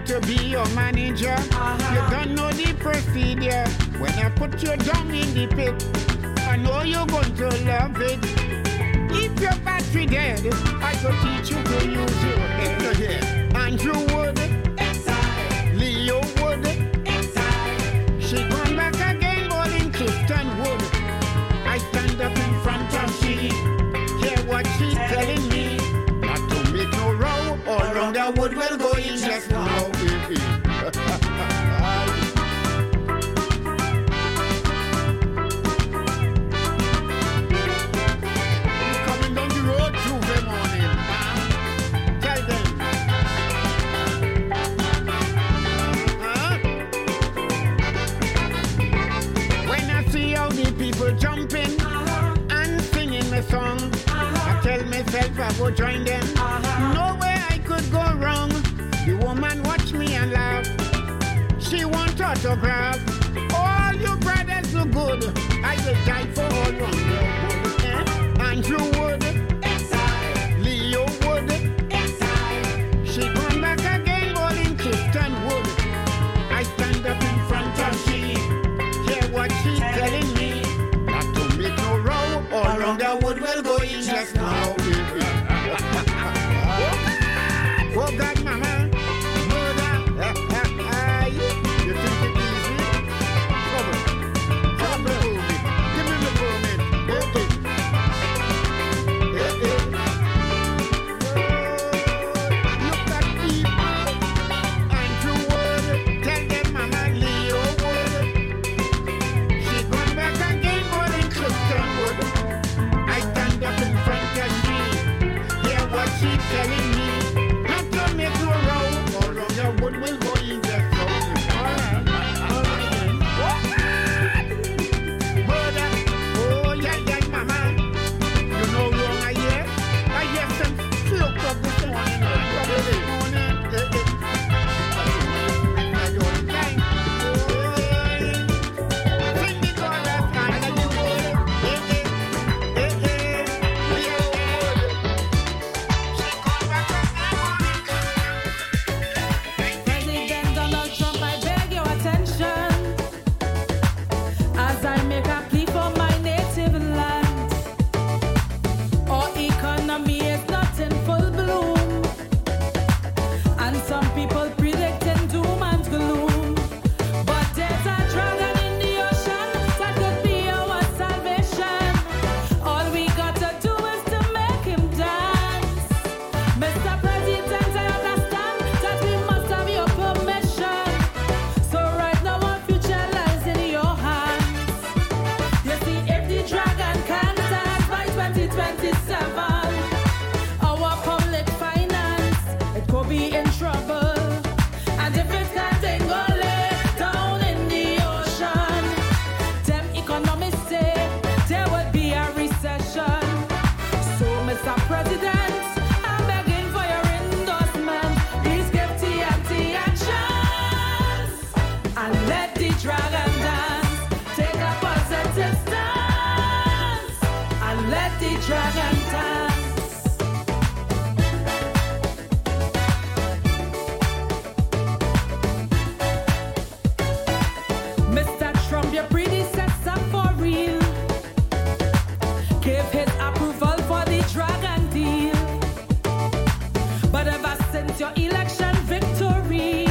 to be your manager. You don't know the procedure. When I put you down in the pit, I know you're going to love it. If your battery dead, I could teach you to use your head. Andrew Wood, Leo Wood, she gone back again, but in Clifton Wood. I stand up in front of she, hear what she telling me. Not to make no row, or round the wood will go in just now. Coming down the road Tuesday morning, tell them. When I see all the people jumping and singing my song, I tell myself I go join them. Nowhere I could go wrong. The woman watch me and laugh. She want autograph. All you brothers look good. I will die for all one. Andrew Wood, Leo Wood. She gone back again, all in Clifton Wood. I stand up in front of she, hear what she telling me. Not to make no row, all round the wood will go in just now. Oh God, mama, mother, you think it easy? Trouble, give me the permit. Look at people, Andrew Wood, tell them mama Leo Wood. She gone back again, but in Clifton Wood. I stand up in front of she, hear what she telling me. Not to make no row, or round the wood will go in just so. Mother, oh yeah, mama. You know wrong I hear? I hear some slope up this morning. I don't like. Sing the chorus, and you would. President Donald Trump, I beg your attention as I make a plea for my native land. Our economy is not in full bloom, and some people predicting doom and gloom. But there's a dragon in the ocean that could be our salvation. All we got to do is to make him dance. Mr. President, I understand that we must have your permission. So right now our future lies in your hands. You see, if the dragon can't dance by 2027, our public finance, it could be in trouble. And if it can't tingle down in the ocean, them economists say there will be a recession. So, Mr. President, I'm begging for your endorsement. Please give TNT a chance and let the dragon dance. Take a positive stance and let the dragon dance. Mr. Trump, your predecessor for real gave his approval for the dragon deal. But ever since your election victory,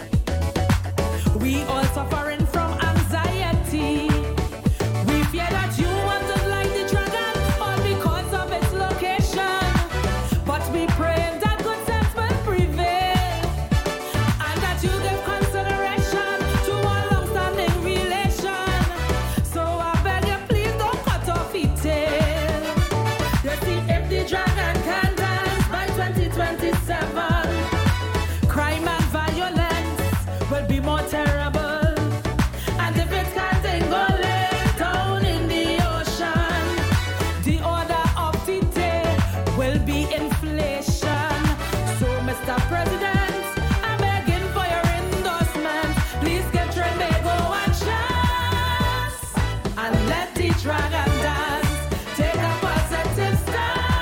we all suffering from anxiety. We fear that you want to like the dragon all because of its location. But we pray that good sense will prevail, and that you give consideration to our long-standing relation. So I beg you, please don't cut off its tail. You see, if the dragon can dance by 2027, crime and violence will be more terrible. And if it can't tingle down in the ocean, the order of the day will be inflation. So, Mr. President, I'm begging for your endorsement. Please give Trinbago a chance and let the dragon dance. Take a positive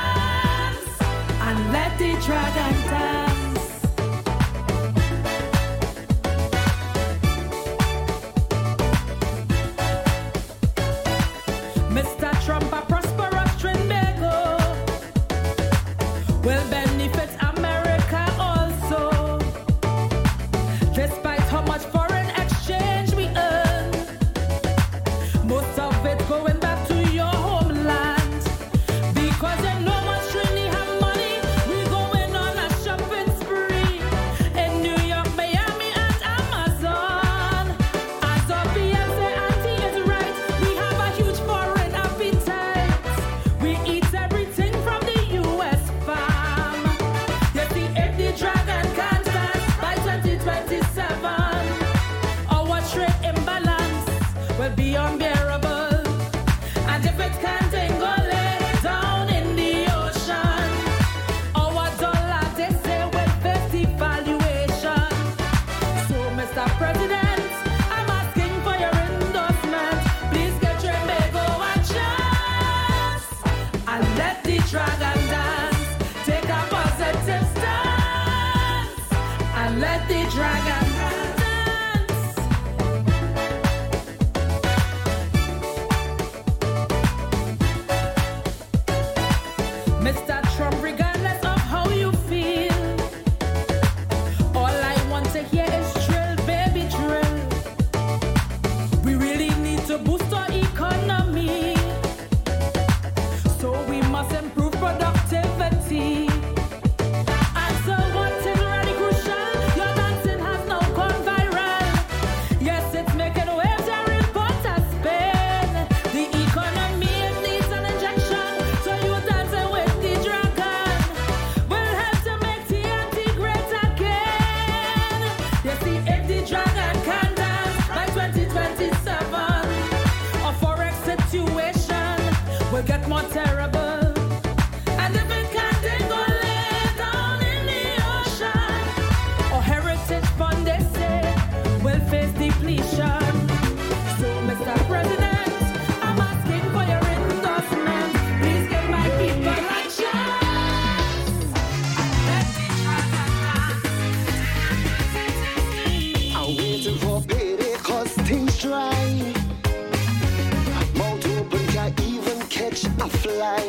stance and let the dragon dance. Mr. Trump, a prosperous Trinbago, will benefit America also. Despite how much foreign exchange we earn, most of it going back to your homeland. Because you know much Trini have money, we going on a shopping spree in New York, Miami, and Amazon. As our Beyonce auntie is right, we have a huge foreign appetite. We eat everything from the U.S. farm. You see, if the dragon can't dance by 2027, our trade imbalance will be unbearable. And if it can't tingle it down in the ocean, our dollar, they say, will face devaluation. So, Mr. President, I'm asking for your endorsement. Please get Trinbago a chance and let the dragon dance. Take a positive stance and let the dragon dance. Mr. Trump, regardless of how you feel, all I want to hear is drill, baby, drill. We really need to boost our economy, so we must improve productivity. And so what is really crucial, your dancing has now gone viral. Yes, it's making waves every Port of Spain. The economy needs an injection, so you dancing with the dragon will help to make TNT great again. You see, if the dragon can dance by 2027, our forex situation will get more terrible. And if it can't dingle it down in the ocean, our heritage fund, they say, will face depletion. So, Mr. President, I'm asking for your endorsement. Please give my people a chance. Let the dragon dance. I'm waiting for payday cause things dry. Mouth open, can't even catch a fly.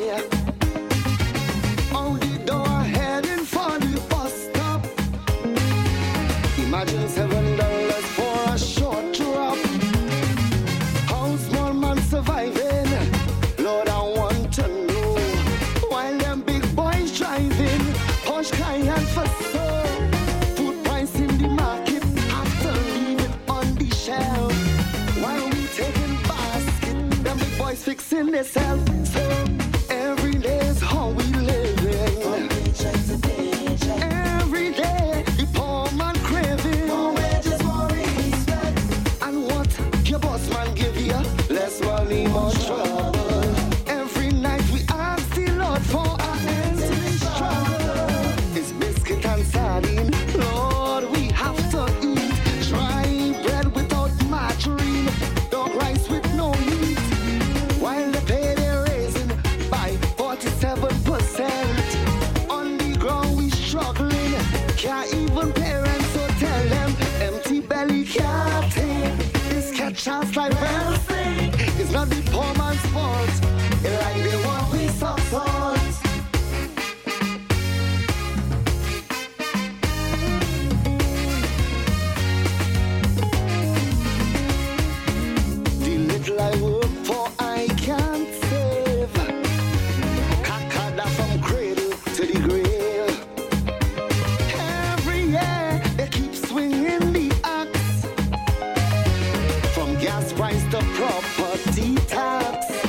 On the door heading for the bus stop. Imagine $7 for a short drop. How's one man surviving? Lord, I want to know. While them big boys driving, Porsche Cayenne for sale. Food price in the market after leaving on the shelf. While we taking basket, them big boys fixing themselves. So every day's how we living. Every day, the poor man craving. No wages, more respect. And what your boss man give you? Less money, more trouble. Every night we ask the Lord for our ends to this struggle. It's biscuit and sardine, Lord, we have to eat. Dry bread without margarine, dog rice with no meat. While the pay they're raising by 47%. On the ground we struggling, can't even parents so tell them empty belly can't take. This catch chance like well sing. It's not the poor man's fault. It's like they want we support. The little I work for I can't save. Kakada from cradle to the grave. Every year they keep swinging the axe. From gas price to property tax.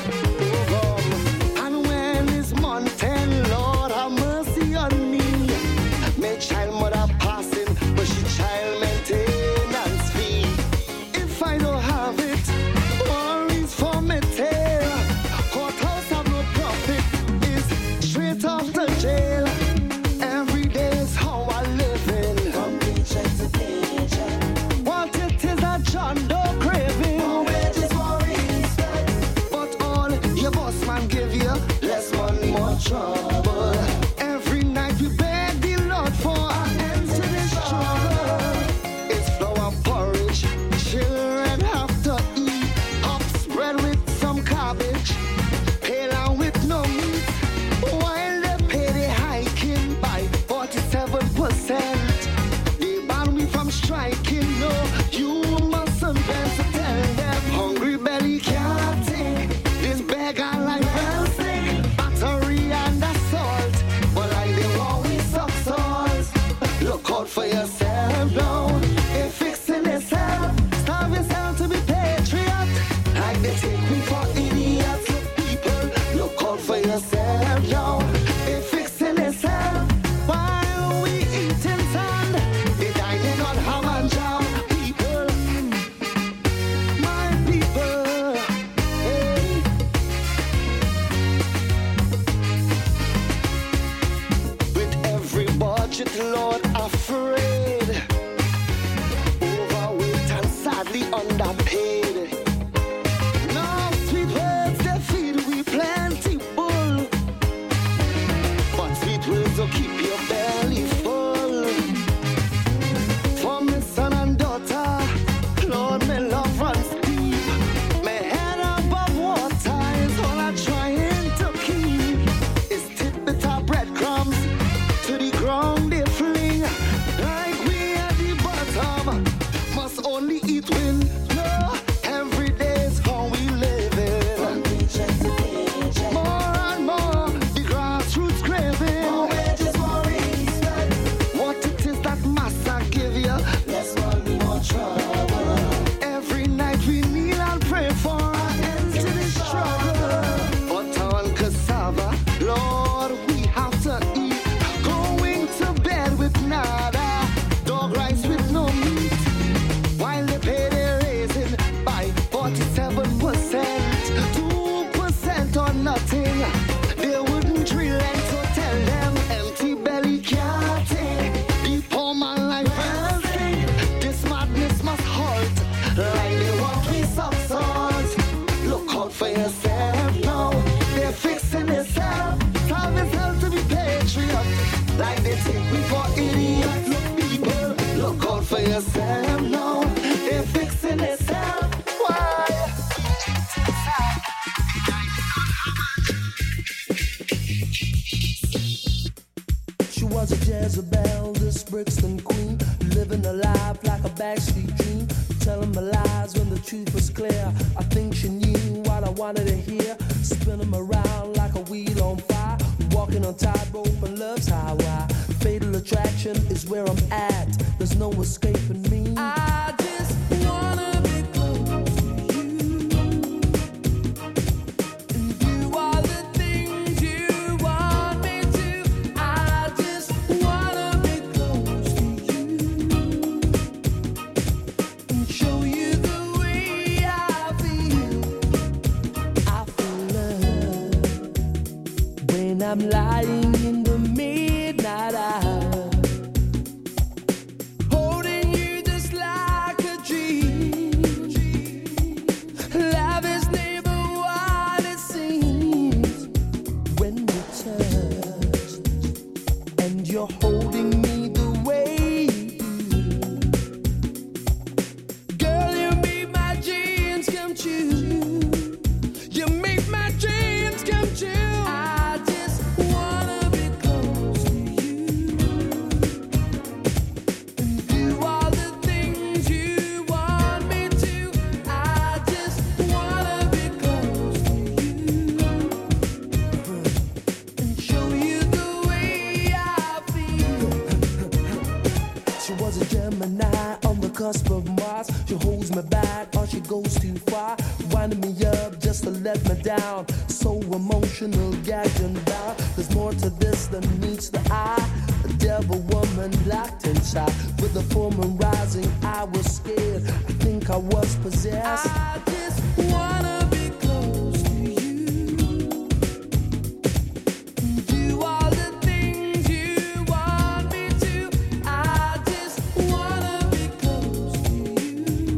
my life will sing. Battery and assault, but like they always suck salt. Look out for yourself now. If fixing yourself, starve yourself to be patriot. Like they take me for idiots. People, look out for yourself now. If fixing yourself, why are we eating sand? They dining on ham and jam. People, my people, hey. With every budget, Lord, afraid, overweight and sadly underpaid. No sweet words, they feed we plenty full, but sweet words will keep your belly full. For my son and daughter, Lord, my love runs deep. My head above water is all I'm trying to keep. Is tidbits of breadcrumbs to the ground they fling. Like we at the bottom, must only eat wind. No, every day's how we live it. More and more, the grassroots craving. More wages, more respect. What it is that Master give you? Less money, more trouble. Every night we kneel and pray for an end to the struggle. Butter and cassava, Lord, we have to eat. Going to bed with nada, dog rice with no meat. While they pay their raising by 47%, 2% or nothing. They wouldn't relent to tell them empty belly can't take. The poor man life will sing. This madness must halt. Like they want we substance. Look out for yourself now. They're fixing yourself. Tell yourself to be patriot. Like they take me for idiots. Look people, look out for yourself now. They're fixing yourself. Why? She was a Jezebel, this Brixton queen, living a life like a backstreet dream, telling my lies when the truth was clear. I think she knew what I wanted to hear, spinning around like a wheel on fire, walking on tightrope and love's highway. Fatal attraction is where I'm at, there's no escaping me. I just wanna be close to you, and do all the things you want me to. I just wanna be close to you, and show you the way I feel. I feel love when I'm lying in the midnight hour, holding you just like a dream. Love is never what it seems when we touch, and you're holding me the way you do. Girl, you make my dreams come true. You make my dreams come true. I just wanna be close to you, and do all the things you want me to. I just wanna be close to you, and show you the way I feel. She was a Gemini on the cusp of Mars. She holds me back or she goes too far, winding me up just to let me down. So emotional, gagged and bound. There's more to this than meets the eye. A devil woman locked inside. With the full moon rising, I was scared. I think I was possessed. I just wanna be close to you, and do all the things you want me to. I just wanna be close to you,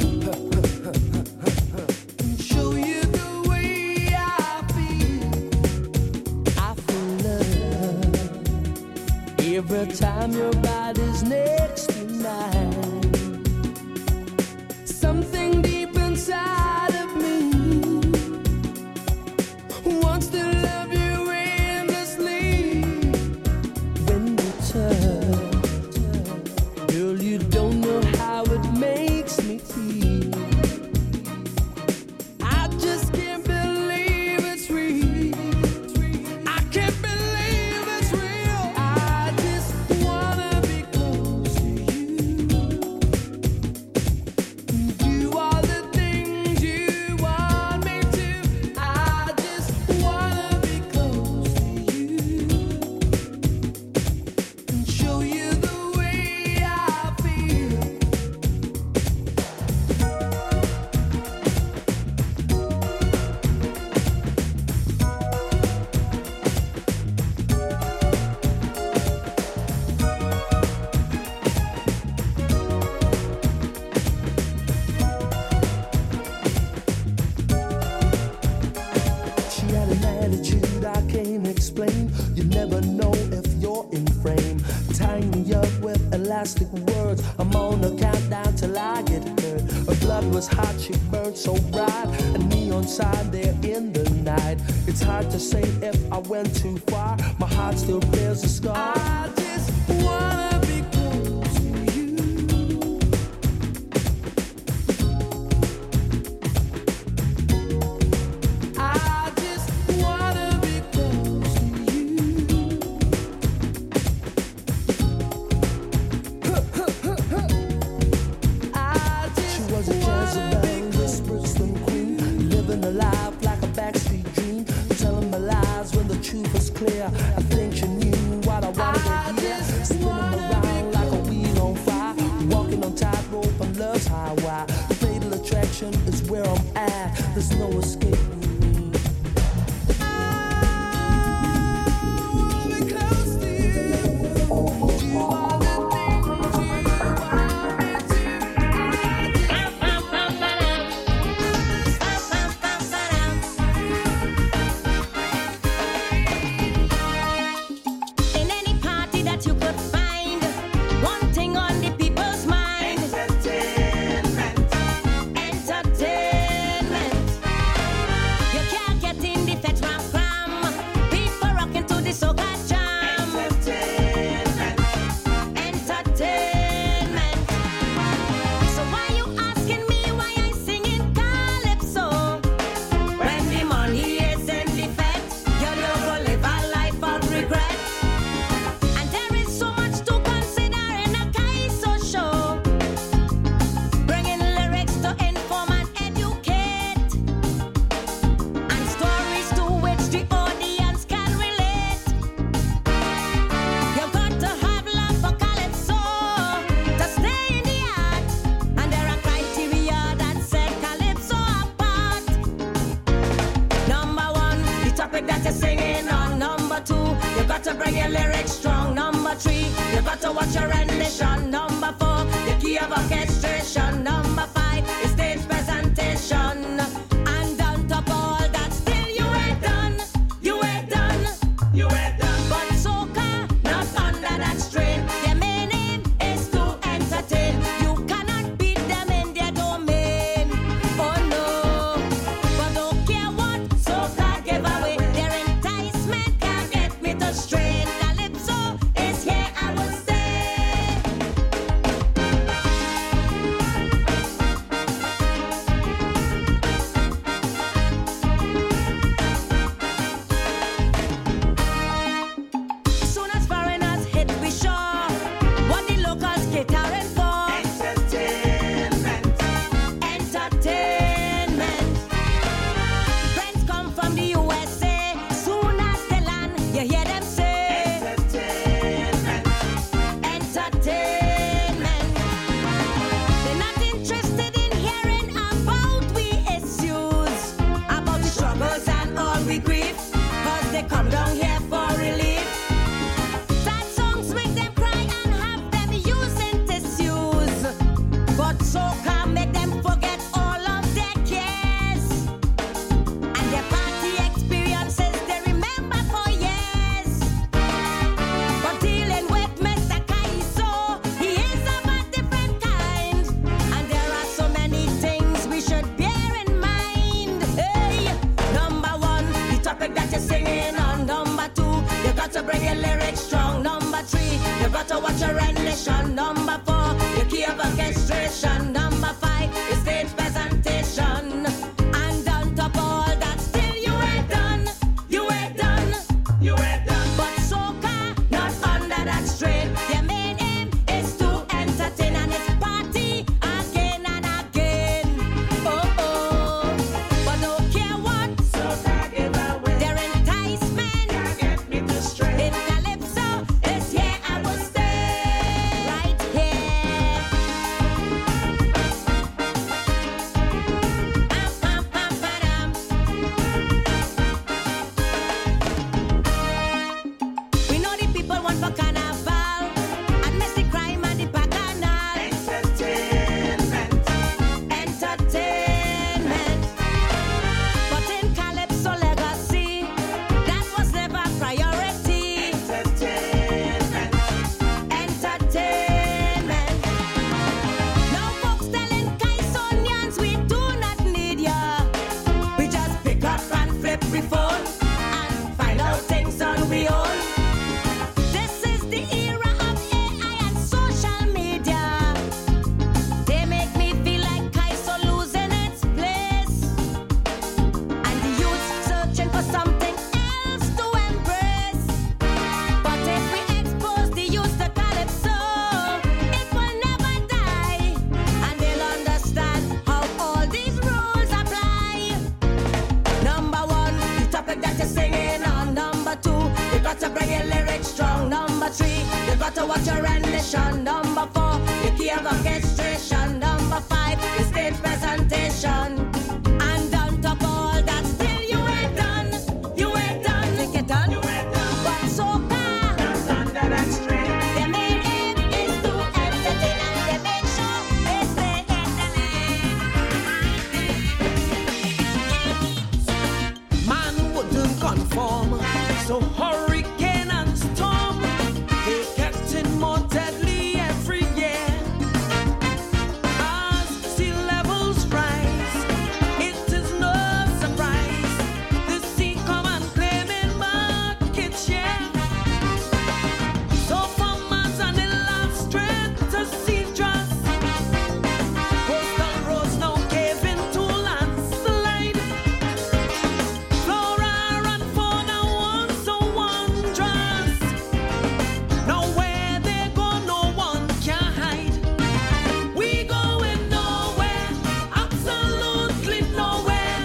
and show you the way I feel. I feel love every time your body's next to mine. Something deep inside of me wants to love you endlessly. When we touch, girl, you don't know how it makes me feel. I just can't believe it's real. got an attitude I can't explain. You never know if you're in frame. Tying me up with elastic words. I'm on a countdown till I get hurt. Her blood was hot, she burned so bright. A neon sign there in the night. It's hard to say if I went too far. My heart still bears a scar. I just wanna be close to you. I just wanna be close to you. She was a Jezebel, this Brixton queen, living a life like a backstreet dream, telling my lies when the truth was clear. I think she knew what I wanted to hear. Spinning around like a wheel on fire, walking on tightrope on love's highway. Fatal attraction is where I'm at. There's no escaping me. I wanna be close to you. Do all the things you want me In any party that you could find, one thing on the people's mind. Entertainment. You can't get in the fetch from people rocking to the soca jam. Entertainment. So why you asking me why I singing calypso? When the money is in the fetch, girl, you go live a life of regret. And there is so much to consider in a Kaiso show. Bringing lyrics to inform and educate, and stories to which the audience can relate. You got to have love for calypso to stay in the art, and there are criteria that set calypso apart. Number one, the topic that you're singing on. Number two, you got to bring your lyrics strong. Number three, you got to watch your rendition. Number four, the key of orchestration. Number five, is stage presentation. And on top of all that, still you ain't done. You ain't done. You ain't done. But soca, not under that strain. Their main aim is to entertain. You cannot beat them in their domain. Oh no. But don't care what soca give away. Their enticement can't get me to strain. Calypso is here, I will say. Soon as foreigners hit, we sure what the locals catering for. Entertainment. Friends come from the USA. Soon as they land, you hear them say entertainment. They're not interested in hearing about we issues, about the struggles and all we grief, cause they come down here for relief. Sad songs make them cry and have them using tissues, but soca make them forget all of their cares, and their party experiences they remember for years. But dealing with Mr. Kaiso, he is of a different kind, and there are so many things we should bear in mind. Hey, number one, the topic that you're singing on. Number two, you got to bring your lyrics strong. Number three, you got to watch your rendition. Number four, your key of orchestration. Number five, is stage presentation. And on top of all that, still you ain't done. You ain't done. You ain't done. But soca, not under that strain. Their main aim is to entertain, and it's party again and again. Oh oh. But don't care what soca give away. Their enticement can't get me to stray. In calypso is here, I will stay. we own. This is the era of AI and social media. They make me feel like Kaiso losing its place, and the youth searching for something else to embrace. But if we expose the youth to calypso, it will never die, and they'll understand how all these rules apply. Number one, the topic that you're singing on. Number two, you got to bring your lyrics strong. Number three, you got to watch your rendition. Number four, you can't orchestration. Number five, your stage presentation. And on top of all that, still you ain't done. You ain't done. Think you're done? You ain't done. But soca, that's under that string. Their main aim is to entertain, and they make sure they stay in the lane. Man wouldn't conform, so hurricane and storm, they getting more deadly every year. As sea levels rise, it is no surprise the sea come and claiming market share. So farmers and the last straight to sea dress, coastal roads now cave into landslide. Flora and fauna once so wondrous. Now where they go, no one can hide. We going nowhere, absolutely nowhere.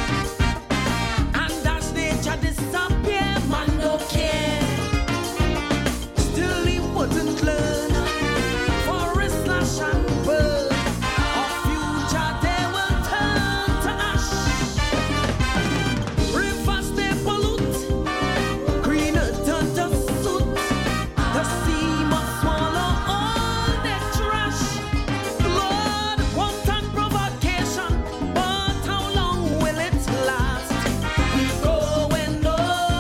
And as nature disappear, man no care. Still he wouldn't learn. Forest slash and burn. Our future they will turn to ash. Rivers they pollute, greener turn to soot. The sea must swallow all their trash. Blood, want and provocation, but how long will it last? We going nowhere.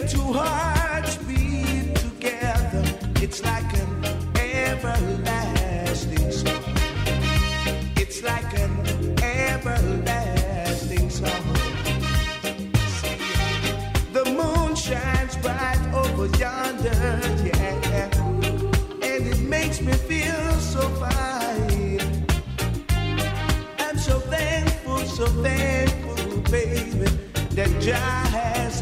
When two hearts beat together, it's like an everlasting song. It's like an everlasting song. The moon shines bright over yonder, yeah, and it makes me feel so fine. I'm so thankful, baby, that Jah